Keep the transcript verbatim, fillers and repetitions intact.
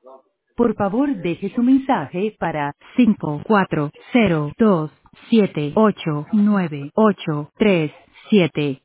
Por favor, deje su mensaje para cinco cuatro cero dos siete ocho nueve ocho tres siete.